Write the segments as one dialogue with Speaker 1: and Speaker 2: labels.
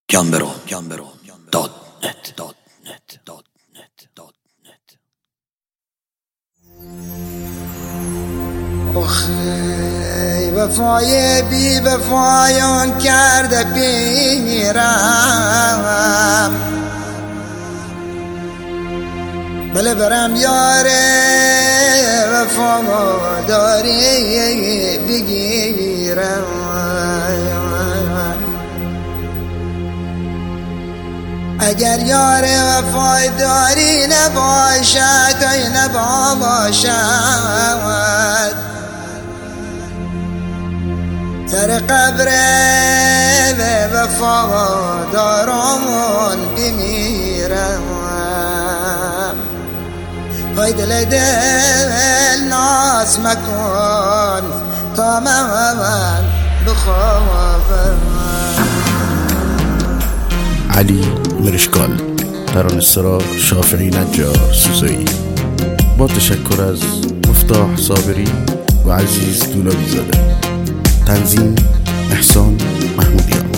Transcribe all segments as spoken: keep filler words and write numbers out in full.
Speaker 1: گمبرو گمبرو دات نت دات نت دات نت دات نت.
Speaker 2: آخی وفای بی وفایان کرده پیرم، بله برم یاره وفا داری بگیرم. اگر یار وفای داری نباشد ای نباشد، سر قبر وفا دارم بمیرم. های دل دل ناز مکن تا من بخوابم.
Speaker 3: علی مرشکال، ترانه‌سرا شافعی نجار سوزایی، با تشکر از مفتاح صابری و عزیز دولابی زاده. تنظیم احسان محمودیان.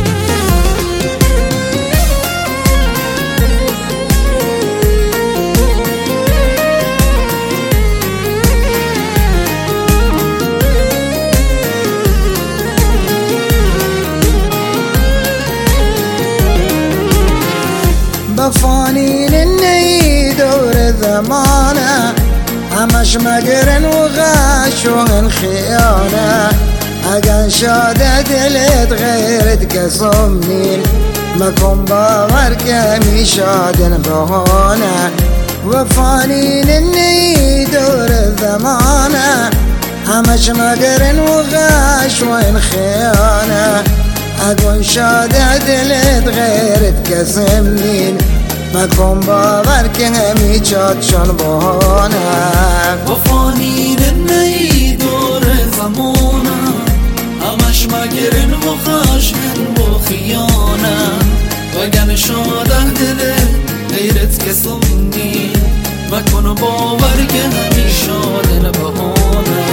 Speaker 2: بفانين الني دور زمانه، همش مقرن وغاش والخيانة. اقل شادة دلت غيرت قصمنين، ما كن باور كمي شادن بهونه. وفانين الني دور زمانه، همش مقرن وغاش والخيانة. اقول شادة دلت غيرت قسمنين، ما كن باور كمي شادشان بهونه.
Speaker 4: وفانين الني دور زمانه، همش مگرن و خشمن و خیانه. وگن شاده دلت غیرت کسونی، مکن باور که همیشه دل بهانه.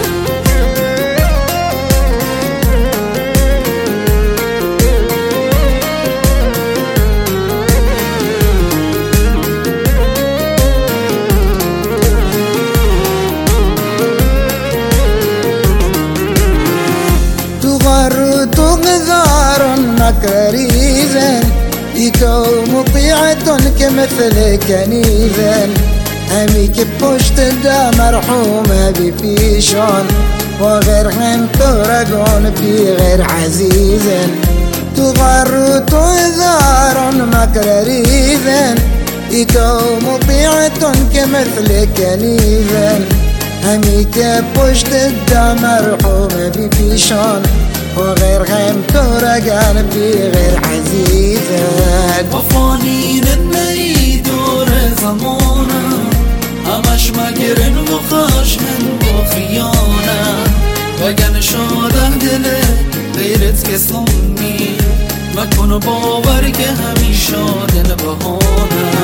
Speaker 2: كريزا إيكو مطيعة كمثل كنيزا. أميك بوشت دا مرحومة بفيشون، وغيرهم ترقون بغير عزيزا. تغر تغار مكرريزا، إيكو مطيعة كمثل كنيزا. أميك بوشت دا مرحومة بفيشون، وغيرهم ترقان بغير عزيزا.
Speaker 4: وفانين الني دور زمانه، همش مگرن و خشمن و خیانه. وگن شاده دل غیرت کسونی، مکن باور که همیشه دل بهانه.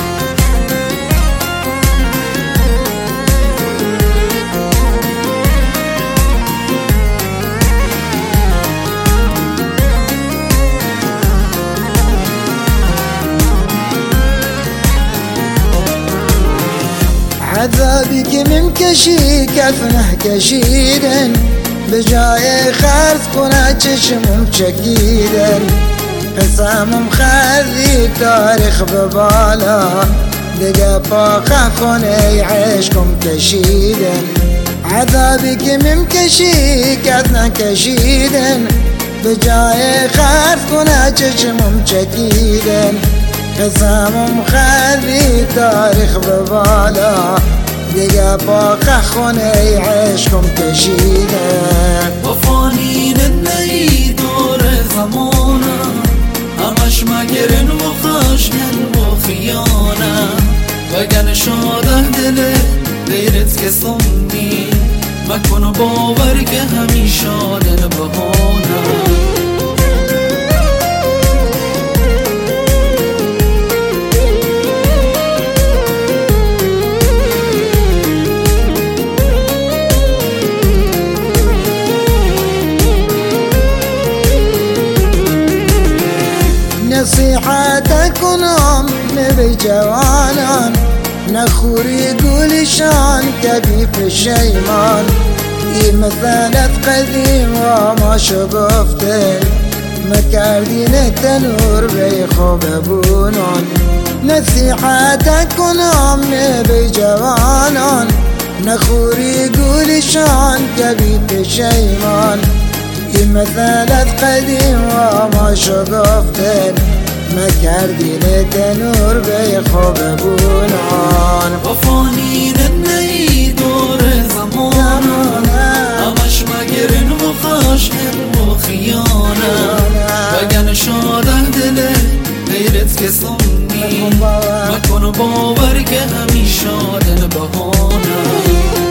Speaker 2: عذابك من كشي كفنه كشيدا، بجاي خارث كنا تشمم شكيدا. قسام مخذي تاريخ ببالا، دقا باقا خوني عيشكم كشيدا. عذابك من كشي كفنه كشيدا، بجاي خارث كنا تشمم شكيدا. قسم مخذي تاريخ ببالا، دقا باقا خوني عيشكم كشيدا.
Speaker 4: وفانين الني دور زمانه، همش مگرن و خشمن و خیانه. وگن شاده دل غیرت کسونی، مکن باور که همیشه دل بهانه.
Speaker 2: نصيحتك ونام بجوانان نخور يقول شان كبير في الشيمان مثلت قديم وما شقفتين مكاردين التنور بيخوب بونون نصيحتك ونام بجوانان نخور يقول شان كبير في الشيمان مثلت قديم وما شقفتين مكاردين التنور بيخوب بونون
Speaker 4: وفانين النهي دور زمانا همش مگرن و خشم و خیانه بگن شاده دل غیرت که سنی مکن باور که همیشه دل بهانه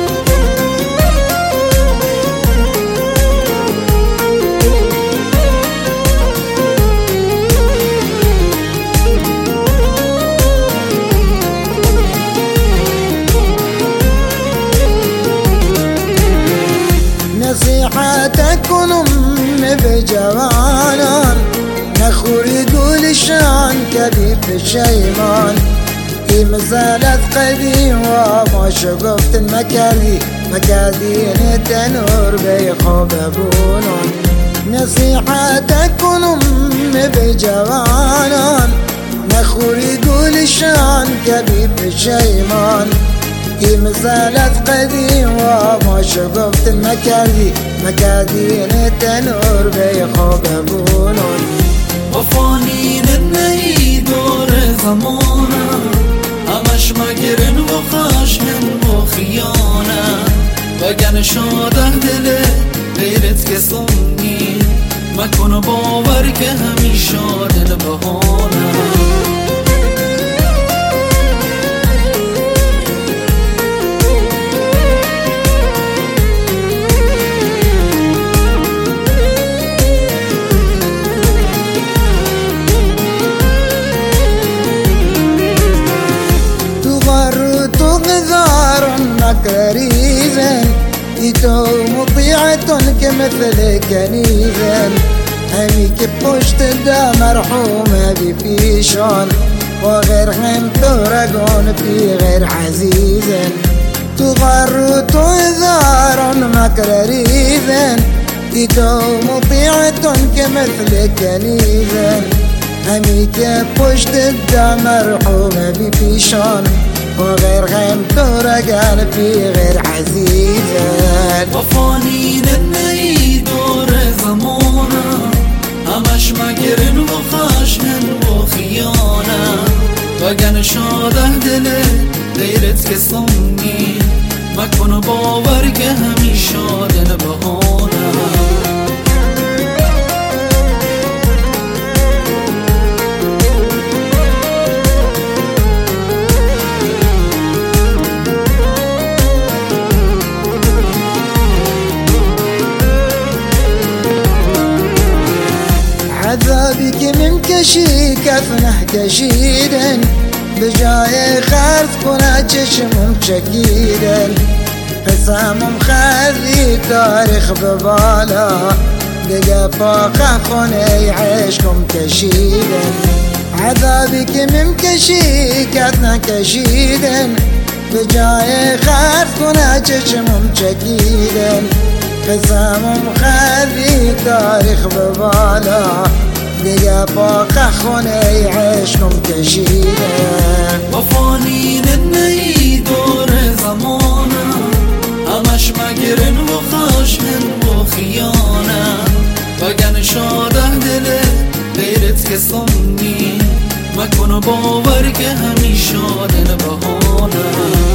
Speaker 2: نصيحتك ونم بجوانان نخور يقول شان كبير في الشيمان مثلت قديم وما شقفت المكاذي مكاذين التنور بيخوب بونون نصيحتك ونم بجوانان نخور يقول شان كبير في الشيمان مثلت قديم وما شقفت المكاذي مكاذين التنور بيخوب بونون
Speaker 4: وفانين النهي دور زمانا همش مگرن و خشم و خیانه بگن شاده دل غیرت که سنی مکن باور که همیشه دل بهانه
Speaker 2: قريبا يتو مطيعة كمثل كنيزا هميك بوشت دا مرحومة بفيشون وغير هم ترقون في غير عزيزا تغر تعذار مكرريزا يتو مطيعة كمثل كنيزا هميك بوشت دا مرحومة بفيشون وغير غيم ترقان في غير عزيزا
Speaker 4: وفانين النهي دور زمانا همش مگرن و خشم و خیانه بگن شاده دل غیرت که سنی مکن باور که همیشه دل بهانه
Speaker 2: عذابك من كشي كفنه كشيدا بجاي خارف كنا تشمم شكيدا حسام مخذي تاريخ ببالا دقا فاقه خوني يعيشكم كشيدا عذابك من كشي كفنه كشيدا بجاي خارف كنا تشمم شكيدا حسام مخذي تاريخ ببالا دقا باقة خوني يعيشكم كشيدة
Speaker 4: وفانين النهي دور زمانا همش مگرن و خشم و خیانه بگن شاده دل غیرت که سنی مکن باور که همیشه دل بهانه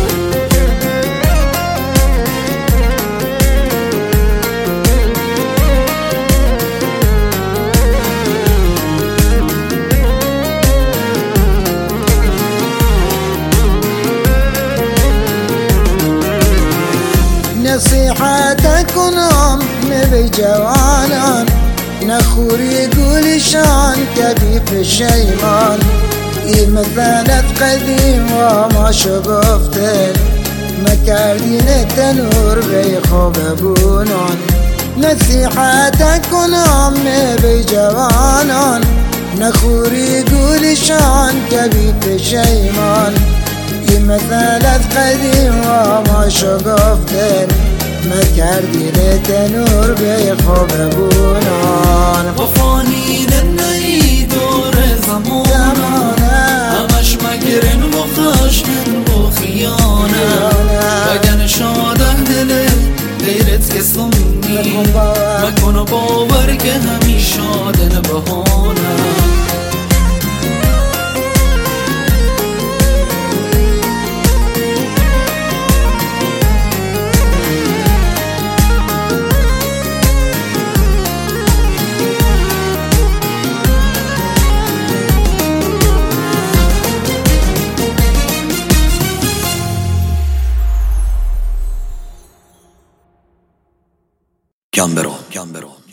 Speaker 2: نصيحتك ونام بجوانان نخور يقول شان كبير في الشيمان مثلت قديم وما شقفتين مكاردين التنور بيخوب بونون نصيحتك ونام بجوانان نخوري يقول شان كبي بشيمان مثلت قديم وما شقفتن ما كردي لتنور بيخوب ربونان
Speaker 4: وفاني لنهي دور زمانا همش مكرن وخشن وخيانا وگن شاده دل غیرت که سمی مکن باور که همی شادن بهانا
Speaker 1: Gambero, Gambero.